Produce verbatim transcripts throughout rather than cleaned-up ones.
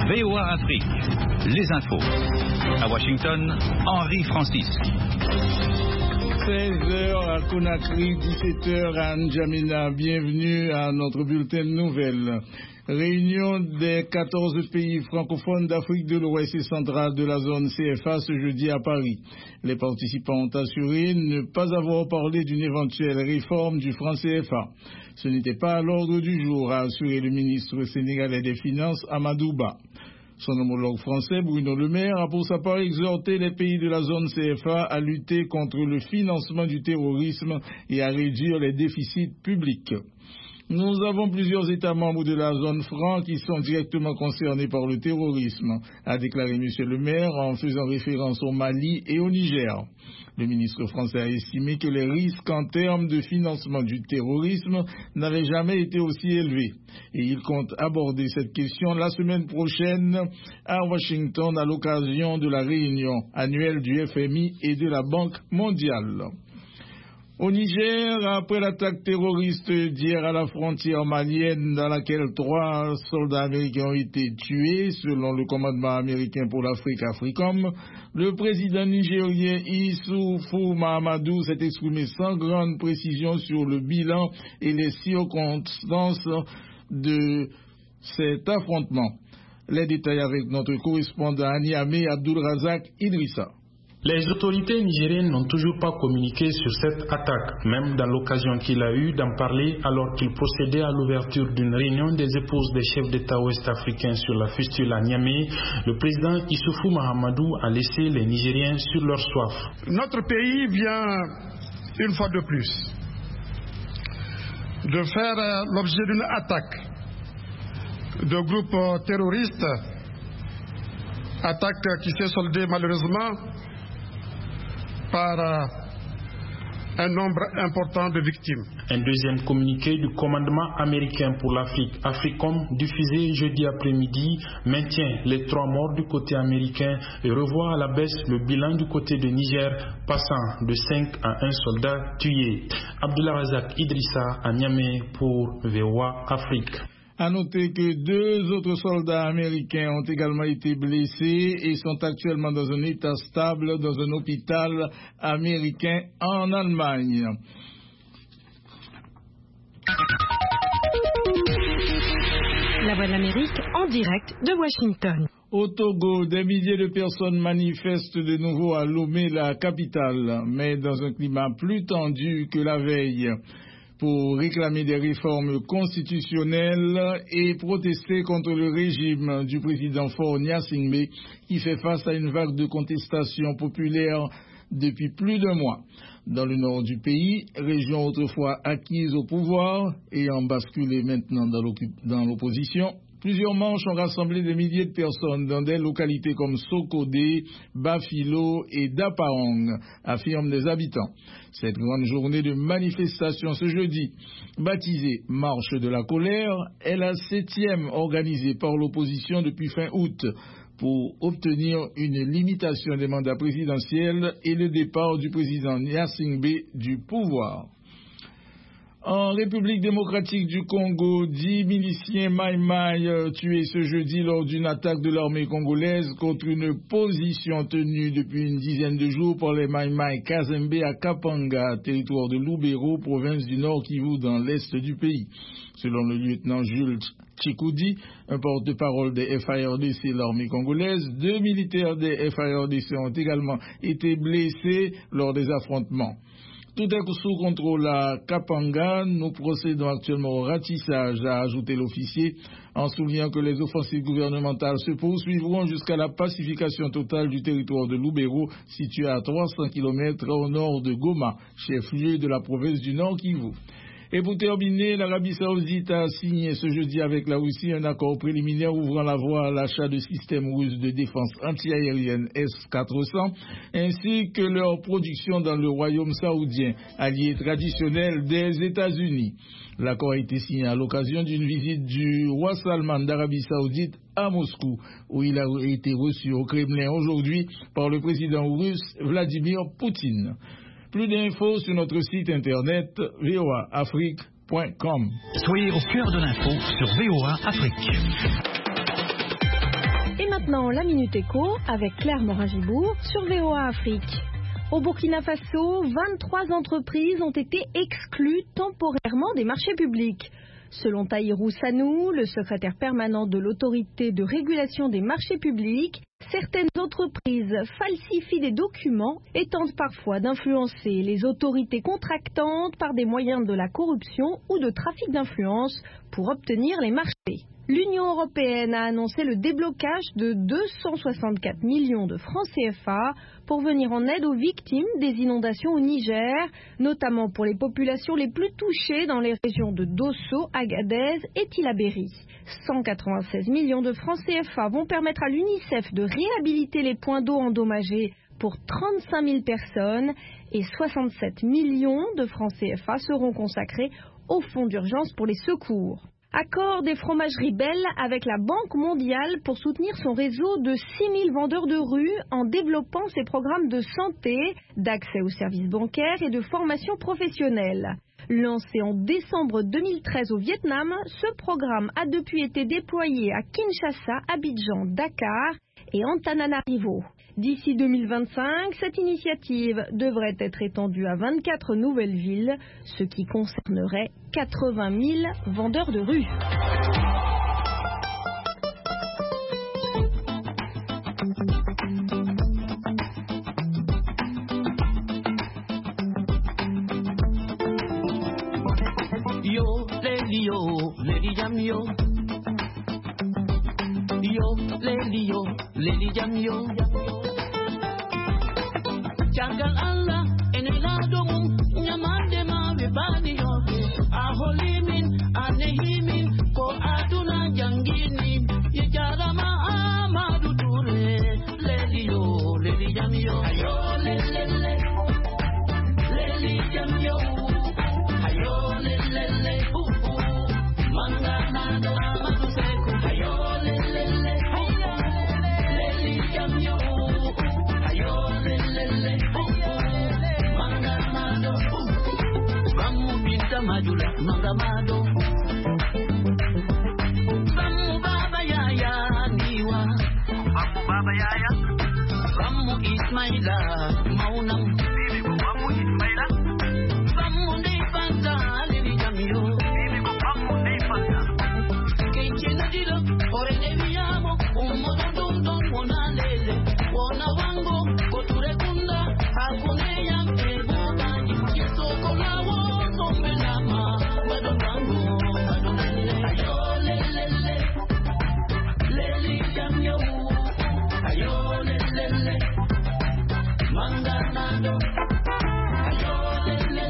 V O A Afrique, les infos. À Washington, Henri Francis. seize heures à Conakry, dix-sept heures à N'Djamena. Bienvenue à notre bulletin de nouvelles. Réunion des quatorze pays francophones d'Afrique de l'Ouest et centrale de la zone C F A ce jeudi à Paris. Les participants ont assuré ne pas avoir parlé d'une éventuelle réforme du franc C F A. Ce n'était pas à l'ordre du jour, a assuré le ministre sénégalais des Finances, Amadou Ba. Son homologue français, Bruno Le Maire, a pour sa part exhorté les pays de la zone C F A à lutter contre le financement du terrorisme et à réduire les déficits publics. Nous avons plusieurs États membres de la zone franc qui sont directement concernés par le terrorisme, a déclaré M. Le Maire en faisant référence au Mali et au Niger. Le ministre français a estimé que les risques en termes de financement du terrorisme n'avaient jamais été aussi élevés. Et il compte aborder cette question la semaine prochaine à Washington à l'occasion de la réunion annuelle du F M I et de la Banque mondiale. Au Niger, après l'attaque terroriste d'hier à la frontière malienne dans laquelle trois soldats américains ont été tués, selon le commandement américain pour l'Afrique, AFRICOM, le président nigérien Issoufou Mahamadou s'est exprimé sans grande précision sur le bilan et les circonstances de cet affrontement. Les détails avec notre correspondant à Niamey, Abdulrazak Idrissa. Les autorités nigériennes n'ont toujours pas communiqué sur cette attaque, même dans l'occasion qu'il a eu d'en parler alors qu'il procédait à l'ouverture d'une réunion des épouses des chefs d'État ouest-africains sur la fistule à Niamey. Le président Issoufou Mahamadou a laissé les Nigériens sur leur soif. Notre pays vient, une fois de plus, de faire l'objet d'une attaque de groupes terroristes, attaque qui s'est soldée malheureusement par un nombre important de victimes. Un deuxième communiqué du commandement américain pour l'Afrique, AFRICOM, diffusé jeudi après-midi, maintient les trois morts du côté américain et revoit à la baisse le bilan du côté de Niger, passant de cinq à un soldat tué. Abdulrazak Idrissa à Niamey pour V O A Afrique. À noter que deux autres soldats américains ont également été blessés et sont actuellement dans un état stable dans un hôpital américain en Allemagne. La Voix de l'Amérique en direct de Washington. Au Togo, des milliers de personnes manifestent de nouveau à Lomé, la capitale, mais dans un climat plus tendu que la veille, pour réclamer des réformes constitutionnelles et protester contre le régime du président Faure Gnassingbé qui fait face à une vague de contestation populaire depuis plus d'un mois. Dans le nord du pays, région autrefois acquise au pouvoir et en basculé maintenant dans l'opposition, plusieurs manches ont rassemblé des milliers de personnes dans des localités comme Sokodé, Bafilo et Dapaong, affirment les habitants. Cette grande journée de manifestation ce jeudi, baptisée Marche de la colère, est la septième organisée par l'opposition depuis fin août pour obtenir une limitation des mandats présidentiels et le départ du président Gnassingbé du pouvoir. En République démocratique du Congo, dix miliciens Maï-Maï tués ce jeudi lors d'une attaque de l'armée congolaise contre une position tenue depuis une dizaine de jours par les Maï-Maï Kazembe à Kapanga, territoire de Lubero, province du Nord Kivu dans l'est du pays. Selon le lieutenant Jules Tchikoudi, un porte-parole des F A R D C, l'armée congolaise, deux militaires des F A R D C ont également été blessés lors des affrontements. Tout est sous contrôle à Kapanga. Nous procédons actuellement au ratissage, a ajouté l'officier, en soulignant que les offensives gouvernementales se poursuivront jusqu'à la pacification totale du territoire de Lubero, situé à trois cents kilomètres au nord de Goma, chef-lieu de la province du Nord Kivu. Et pour terminer, l'Arabie Saoudite a signé ce jeudi avec la Russie un accord préliminaire ouvrant la voie à l'achat de systèmes russes de défense antiaérienne S quatre cents ainsi que leur production dans le royaume saoudien, allié traditionnel des États-Unis. L'accord a été signé à l'occasion d'une visite du roi Salman d'Arabie Saoudite à Moscou, où il a été reçu au Kremlin aujourd'hui par le président russe Vladimir Poutine. Plus d'infos sur notre site internet v o a afrique point com. Soyez au cœur de l'info sur V O A Afrique. maintenant la Minute Éco avec Claire Morin-Gibourg sur V O A Afrique. Au Burkina Faso, vingt-trois entreprises ont été exclues temporairement des marchés publics. Selon Tahirou Sanou, le secrétaire permanent de l'autorité de régulation des marchés publics, certaines entreprises falsifient des documents et tentent parfois d'influencer les autorités contractantes par des moyens de la corruption ou de trafic d'influence pour obtenir les marchés. L'Union européenne a annoncé le déblocage de deux cent soixante-quatre millions de francs C F A pour venir en aide aux victimes des inondations au Niger, notamment pour les populations les plus touchées dans les régions de Dosso, Agadez et Tillabéri. cent quatre-vingt-seize millions de francs C F A vont permettre à l'UNICEF de réhabiliter les points d'eau endommagés pour trente-cinq mille personnes et soixante-sept millions de francs C F A seront consacrés au fonds d'urgence pour les secours. Accord des fromageries Bell avec la Banque mondiale pour soutenir son réseau de six mille vendeurs de rue en développant ses programmes de santé, d'accès aux services bancaires et de formation professionnelle. Lancé en décembre deux mille treize au Vietnam, ce programme a depuis été déployé à Kinshasa, Abidjan, Dakar et Antananarivo. D'ici deux mille vingt-cinq, cette initiative devrait être étendue à vingt-quatre nouvelles villes, ce qui concernerait quatre-vingt mille vendeurs de rue. Yo, lady, yo, lady jam yo. Yo, lady, yo, lady jam yo. Jangal Allah, enelado mum, nyamande ma bebani yo. Aholimin, anehimin, ko aduna jangini. Yejara ma amadu ture, lady yo, lady jam yo. Ayo, lele, lele, lady jam yo. Ayo, lele, lele, uh, uh, manga mando amadu seku. Ayo, lele, lele, lady jam yo. Ayo, lele, lele. Majula mangamado Bamu baba yaya niwa Bamu baba yaya Bamu Ismaila maunam Bibi ko Bamu Ismaila Bamu Neifanta lili jamio Bibi ko Bamu Neifanta Kenche na dilo ore neviyamo Umo dondon don wona lele Wona wango koture kunda Hakune yam ebo bani Yeso kolawo Lama, Bado Bango, Bado Lele, Ayo Lele, Lele Jamyo, Ayo Lele, Manga Nado, Ayo Lele,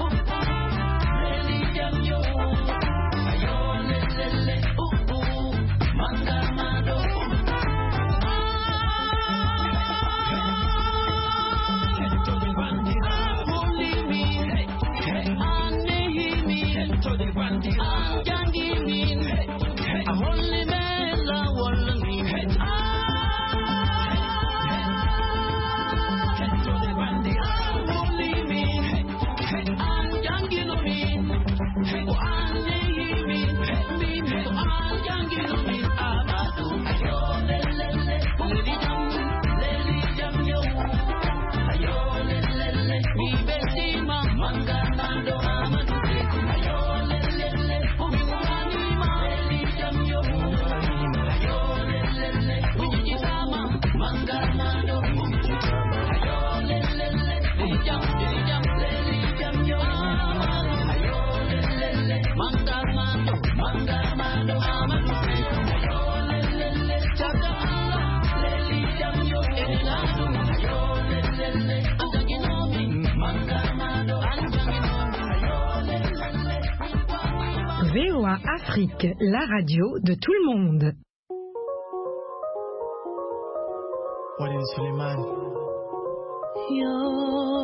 Lele Jamyo, Ayo Lele, Manga Nado. V O A Afrique, la radio de tout le monde. Walid Suleiman. Yo.